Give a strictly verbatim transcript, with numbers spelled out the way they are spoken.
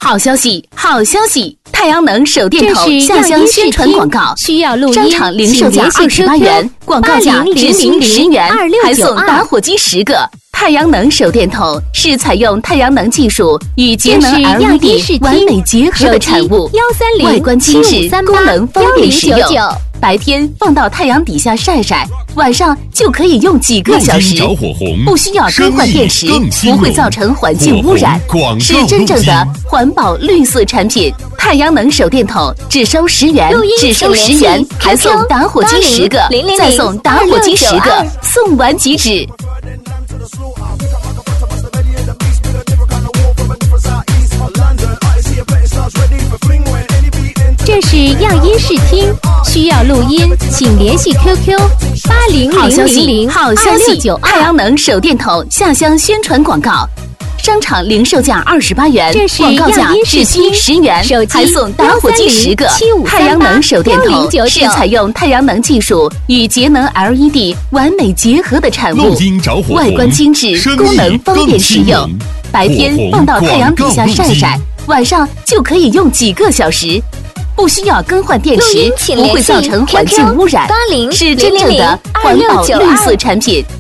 好消息，好消息！太阳能手电筒下乡宣传广告， 需要录音， 商场零售价二十八元，广告价只需十元，还送打火机十个。太阳能手电筒是采用太阳能技术与节能 L E D 完美结合的产物，外观精致，功能方便使用。白天放到太阳底下晒晒，晚上就可以用几个小时，不需要更换电池，不会造成环境污染，是真正的环保绿色产品。太阳能手电筒只收十元，只收十元，还送打火机十个，再送打火机十个，送完即止。 这是样音视听，需要录音，请联系 Q Q 八零零零零好消息！太阳能手电筒下乡宣传广告，商场零售价二十八元，广告价只需十元，还送打火机十个。太阳能手电筒是采用太阳能技术与节能 L E D 完美结合的产物，外观精致，功能方便使用。白天放到太阳底下晒晒，晚上就可以用几个小时。不需要更换电池，不会造成环境污染，是真正的环保绿色产品。